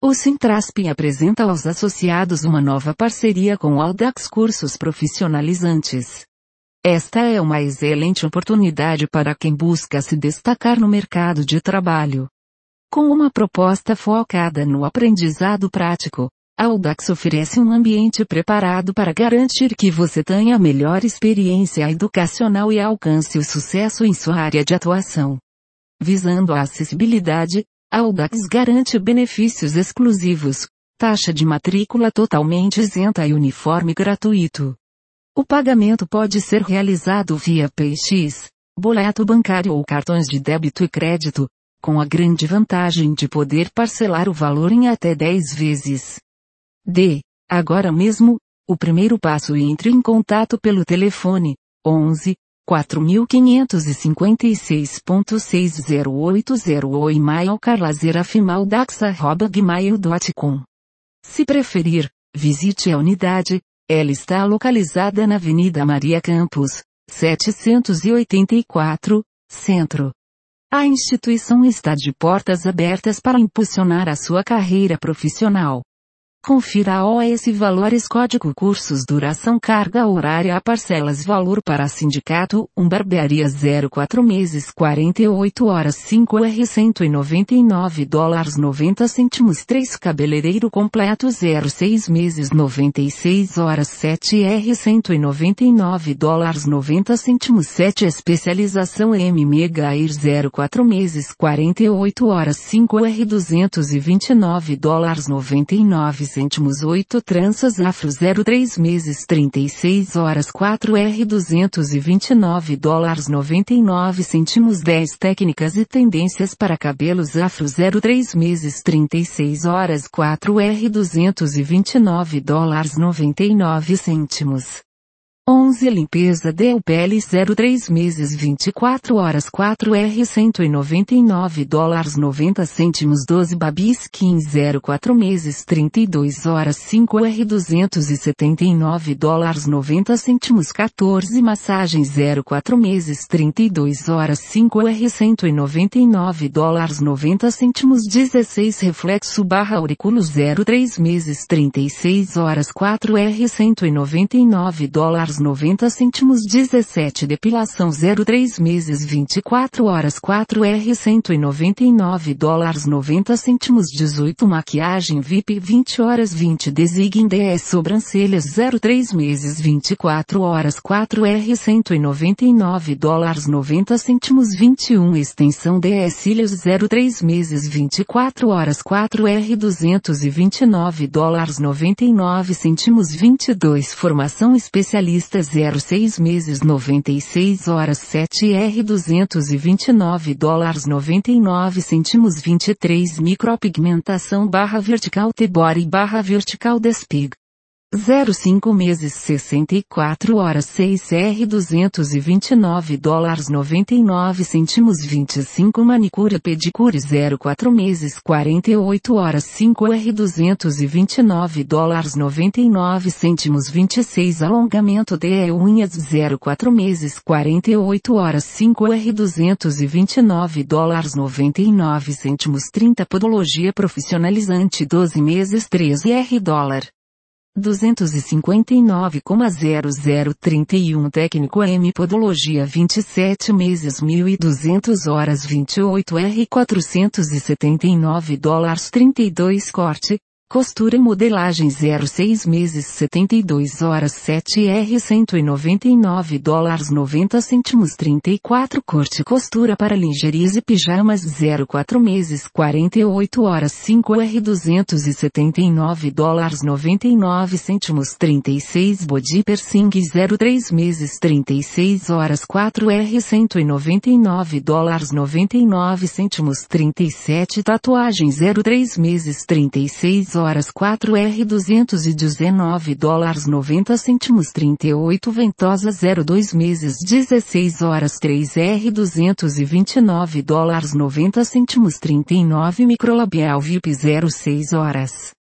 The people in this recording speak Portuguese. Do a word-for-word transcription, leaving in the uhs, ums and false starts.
O Sintrasp apresenta aos associados uma nova parceria com o Audax Cursos Profissionalizantes. Esta é uma excelente oportunidade para quem busca se destacar no mercado de trabalho. Com uma proposta focada no aprendizado prático, a Audax oferece um ambiente preparado para garantir que você tenha a melhor experiência educacional e alcance o sucesso em sua área de atuação. Visando a acessibilidade, a Audax garante benefícios exclusivos, taxa de matrícula totalmente isenta e uniforme gratuito. O pagamento pode ser realizado via Pix, boleto bancário ou cartões de débito e crédito, com a grande vantagem de poder parcelar o valor em até dez vezes. Dê, agora mesmo, o primeiro passo e entre em contato pelo telefone, onze, quatro quinco cinco seis ponto seis zero oito zero ou e-mail carlazerafimaudax arroba gmail ponto com. Se preferir, visite a unidade, ela está localizada na Avenida Maria Campos, setecentos e oitenta e quatro, Centro. A instituição está de portas abertas para impulsionar a sua carreira profissional. Confira a O S Valores Código Cursos Duração Carga Horária a Parcelas Valor para Sindicato um Barbearia zero quatro meses quarenta e oito horas cinco R cento e noventa e nove dólares noventa cêntimos três Cabeleireiro Completo zero seis meses noventa e seis horas sete R cento e noventa e nove dólares noventa cêntimos sete Especialização M Mega Air zero quatro meses quarenta e oito horas cinco R duzentos e vinte e nove dólares noventa e nove cêntimos oito Tranças Afro zero três meses trinta e seis horas quatro R duzentos e vinte e nove dólares noventa e nove cêntimos dez Técnicas e Tendências para Cabelos Afro zero três meses trinta e seis horas quatro R duzentos e vinte e nove dólares noventa e nove cêntimos. onze Limpeza Del Pele zero três meses vinte e quatro horas quatro R cento e noventa e nove dólares noventa cêntimos doze Baby Skin zero quatro meses trinta e duas horas cinco R duzentos e setenta e nove dólares noventa cêntimos quatorze Massagem zero quatro meses trinta e duas horas cinco R cento e noventa e nove dólares noventa cêntimos dezesseis Reflexo barra Auriculo zero três meses trinta e seis horas quatro R cento e noventa e nove dólares noventa cêntimos dezessete Depilação zero três meses vinte e quatro horas quatro R cento e noventa e nove dólares noventa cêntimos dezoito Maquiagem V I P vinte horas vinte Design D S Sobrancelhas zero três meses vinte e quatro horas quatro R cento e noventa e nove dólares noventa cêntimos vinte e um Extensão D S Cílios zero três meses vinte e quatro horas quatro R duzentos e vinte e nove dólares noventa e nove cêntimos vinte e dois Formação Especialista zero seis meses noventa e seis horas sete R duzentos e vinte e nove dólares noventa e nove cêntimos vinte e três Micropigmentação barra vertical T-Body barra vertical Despig zero cinco meses sessenta e quatro horas seis R duzentos e vinte e nove dólares noventa e nove cêntimos vinte e cinco Manicure Pedicure zero quatro meses quarenta e oito horas cinco R duzentos e vinte e nove dólares noventa e nove cêntimos vinte e seis Alongamento de Unhas zero quatro meses quarenta e oito horas cinco R duzentos e vinte e nove dólares noventa e nove cêntimos trinta Podologia Profissionalizante doze meses treze R dólar duzentos e cinquenta e nove zero zero trinta e um Técnico M Podologia vinte e sete meses mil e duzentas horas vinte e oito R quatrocentos e setenta e nove dólares trinta e dois Corte, Costura e Modelagem zero seis meses setenta e duas horas sete R cento e noventa e nove dólares noventa cêntimos trinta e quatro Corte e Costura para Lingeries e Pijamas zero quatro meses quarenta e oito horas cinco R duzentos e setenta e nove dólares noventa e nove cêntimos trinta e seis Body Piercing zero três meses trinta e seis horas quatro R cento e noventa e nove dólares noventa e nove cêntimos trinta e sete Tatuagem zero três meses trinta e seis horas quatro R duzentos e dezenove dólares noventa cêntimos trinta e oito Ventosa zero dois meses dezesseis horas três R duzentos e vinte e nove dólares noventa cêntimos trinta e nove Microlabial V I P zero seis horas